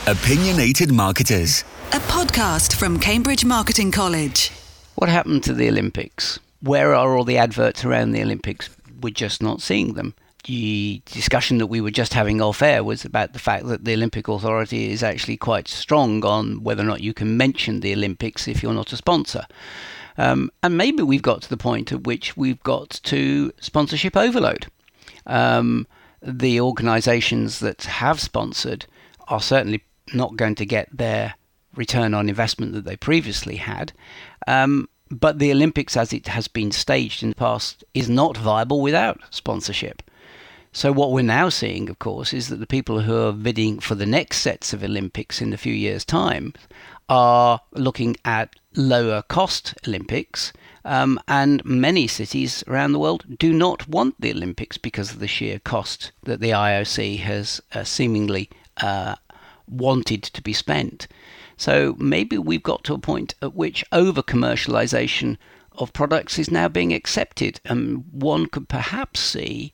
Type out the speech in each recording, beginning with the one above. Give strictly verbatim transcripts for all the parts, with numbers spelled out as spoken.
Opinionated Marketers, a podcast from Cambridge Marketing College. What happened to the Olympics? Where are all the adverts around the Olympics? We're just not seeing them. The discussion that we were just having off air was about the fact that the Olympic Authority is actually quite strong on whether or not you can mention the Olympics if you're not a sponsor. Um, and maybe we've got to the point at which we've got to sponsorship overload. Um, the organisations that have sponsored are certainly not going to get their return on investment that they previously had. Um, but the Olympics, as it has been staged in the past, is not viable without sponsorship. So what we're now seeing, of course, is that the people who are bidding for the next sets of Olympics in a few years' time are looking at lower cost Olympics. Um, and many cities around the world do not want the Olympics because of the sheer cost that the I O C has uh, seemingly uh, wanted to be spent. So maybe we've got to a point at which over-commercialization of products is now being accepted, and one could perhaps see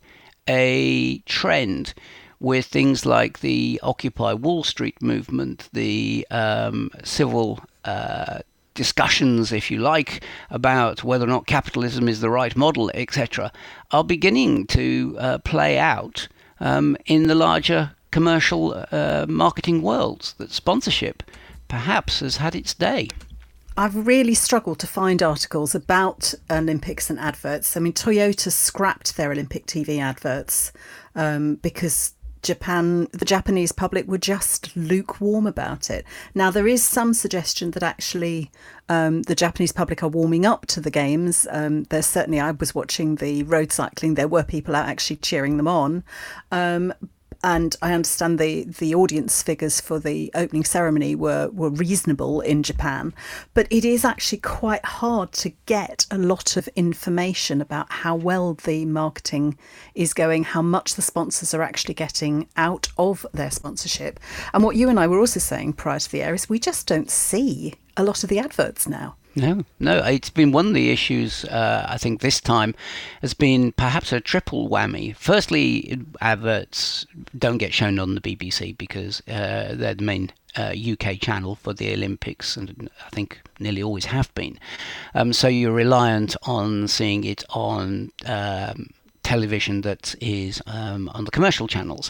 a trend with things like the Occupy Wall Street movement, the um, civil uh, discussions, if you like, about whether or not capitalism is the right model, et cetera, are beginning to uh, play out um, in the larger commercial uh, marketing worlds, that sponsorship perhaps has had its day. I've really struggled to find articles about Olympics and adverts. I mean, Toyota scrapped their Olympic T V adverts um, because Japan, the Japanese public were just lukewarm about it. Now, there is some suggestion that actually um, the Japanese public are warming up to the games. Um, there's certainly, I was watching the road cycling, there were people out actually cheering them on. Um, And I understand the, the audience figures for the opening ceremony were, were reasonable in Japan. But it is actually quite hard to get a lot of information about how well the marketing is going, how much the sponsors are actually getting out of their sponsorship. And what you and I were also saying prior to the air is we just don't see a lot of the adverts now. No, no, it's been one of the issues, uh, I think this time, has been perhaps a triple whammy. Firstly, adverts don't get shown on the B B C because uh, they're the main uh, U K channel for the Olympics, and I think nearly always have been. Um, so you're reliant on seeing it on um, television that is um, on the commercial channels.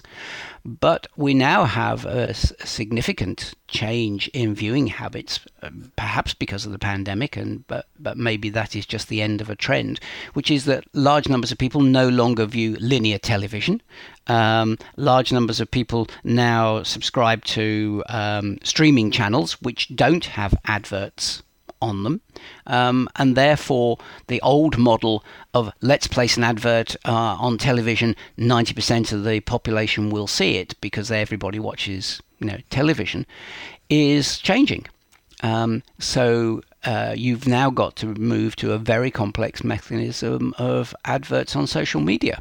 But we now have a, s- a significant change in viewing habits, um, perhaps because of the pandemic, and but, but maybe that is just the end of a trend, which is that large numbers of people no longer view linear television. Um, large numbers of people now subscribe to um, streaming channels which don't have adverts on them, um, and therefore the old model of let's place an advert uh, on television, ninety percent of the population will see it because everybody watches, you know, television, is changing. Um, so uh, you've now got to move to a very complex mechanism of adverts on social media.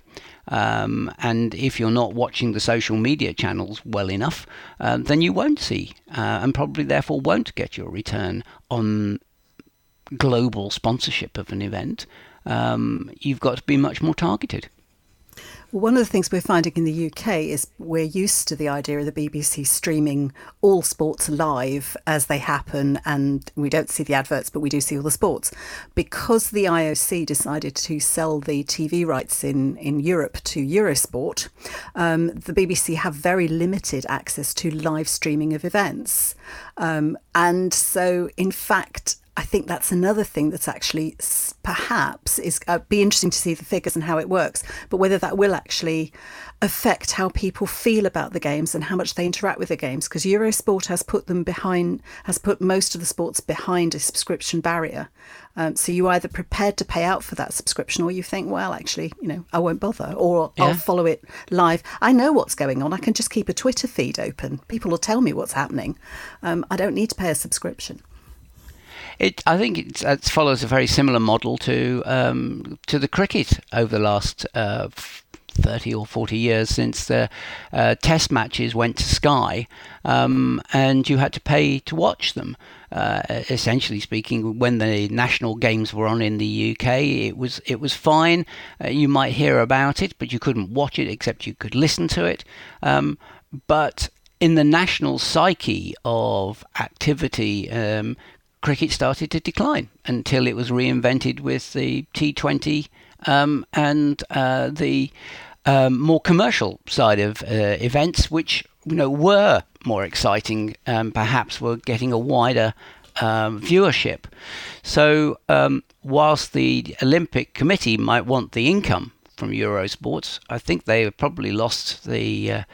Um, and if you're not watching the social media channels well enough, uh, then you won't see uh, and probably therefore won't get your return on global sponsorship of an event. Um, you've got to be much more targeted. Well, one of the things we're finding in the U K is we're used to the idea of the B B C streaming all sports live as they happen, and we don't see the adverts, but we do see all the sports. Because the I O C decided to sell the T V rights in, in Europe to Eurosport, um, the B B C have very limited access to live streaming of events. Um, and so, in fact, I think that's another thing that's actually perhaps is uh, be interesting to see the figures and how it works, but whether that will actually affect how people feel about the games and how much they interact with the games, because Eurosport has put them behind, has put most of the sports behind a subscription barrier. Um, so you're either prepared to pay out for that subscription, or you think, well, actually, you know, I won't bother, or yeah. I'll follow it live. I know what's going on. I can just keep a Twitter feed open. People will tell me what's happening. Um, I don't need to pay a subscription. It, I think it's, it follows a very similar model to um, to the cricket over the last uh, thirty or forty years since the uh, test matches went to Sky, um, and you had to pay to watch them. Uh, essentially speaking, when the national games were on in the U K, it was it was fine. Uh, you might hear about it, but you couldn't watch it except you could listen to it. Um, but in the national psyche of activity, um, cricket started to decline until it was reinvented with the T twenty um, and uh, the um, more commercial side of uh, events, which you know were more exciting, um, perhaps were getting a wider um, viewership. So um, whilst the Olympic Committee might want the income from Eurosports, I think they have probably lost the uh,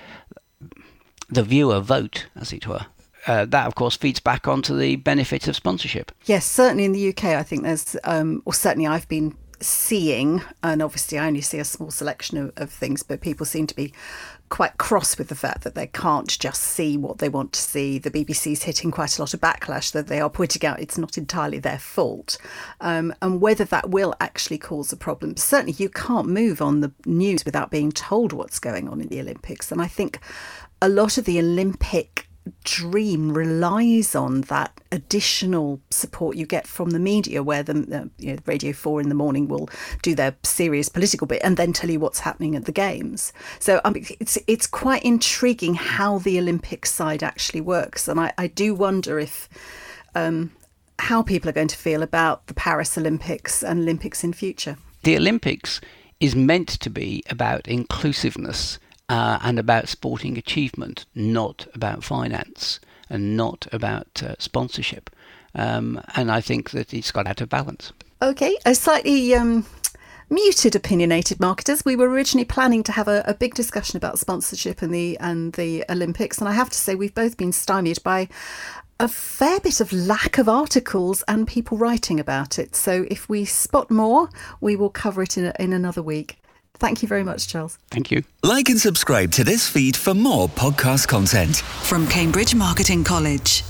the viewer vote, as it were. Uh, that, of course, feeds back onto the benefit of sponsorship. Yes, certainly in the U K, I think there's, um, or certainly I've been seeing, and obviously I only see a small selection of, of things, but people seem to be quite cross with the fact that they can't just see what they want to see. The B B C's hitting quite a lot of backlash that they are pointing out it's not entirely their fault. Um, and whether that will actually cause a problem. Certainly you can't move on the news without being told what's going on in the Olympics. And I think a lot of the Olympic dream relies on that additional support you get from the media, where the uh, you know, Radio four in the morning will do their serious political bit and then tell you what's happening at the games. So um, it's it's quite intriguing how the Olympic side actually works, and I, I do wonder if um, how people are going to feel about the Paris Olympics and Olympics in future. The Olympics is meant to be about inclusiveness. Uh, and about sporting achievement, not about finance and not about uh, sponsorship. Um, and I think that it's got out of balance. OK, a slightly um, muted opinionated marketers. We were originally planning to have a, a big discussion about sponsorship and the and the Olympics. And I have to say we've both been stymied by a fair bit of lack of articles and people writing about it. So if we spot more, we will cover it in, a, in another week. Thank you very much, Charles. Thank you. Like and subscribe to this feed for more podcast content. From Cambridge Marketing College.